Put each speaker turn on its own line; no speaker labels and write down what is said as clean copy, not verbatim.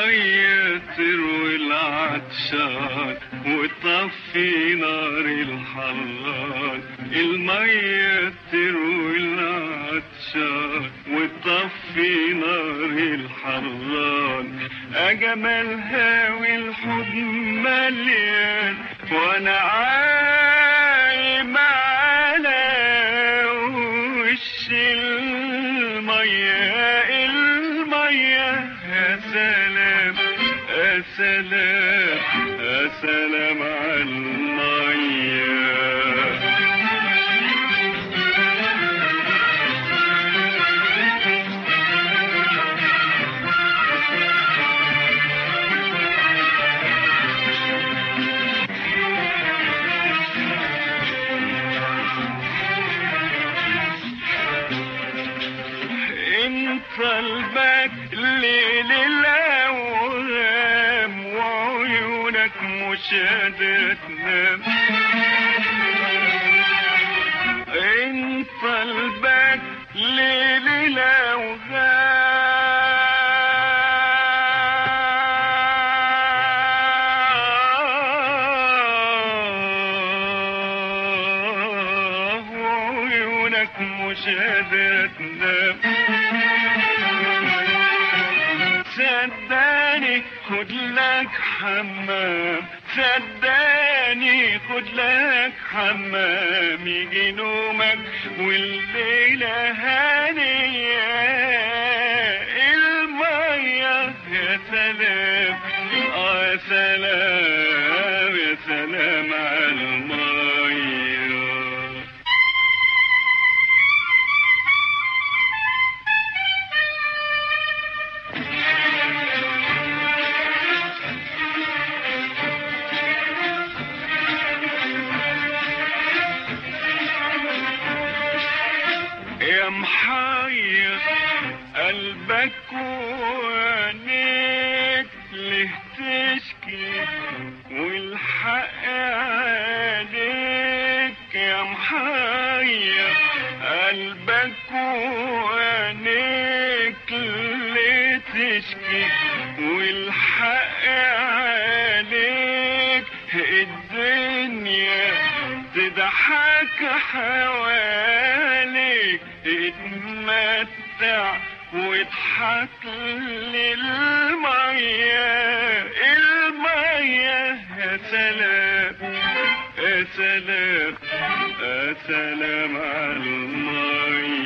المية تروي العطشان وتطفي نار الحران. المية تروي العطشان وتطفي نار الحران. أجملها والحب مليان وانا عايم على وش المية. المية يا سلام يا سلام يا سلام على المية. قلبك ليل الأوهام وعيونك مش قادرة تنام. انت قلبك ليل الأوهام وعيونك مش قادرة تنام. صدقني خد لك حمام، صدقني خد لك حمام يجي نومك والليلة هانية. المية يا سلام يا سلام يا سلام على المية. يا محير قلبك وعينيك ليه تشكي والحق عليك. يا محير قلبك وعينيك ليه تشكي والحق عليك. الدنيا تضحك حواليك اتمتع واضحك للمية. المية يا سلام يا سلام يا سلام على المية.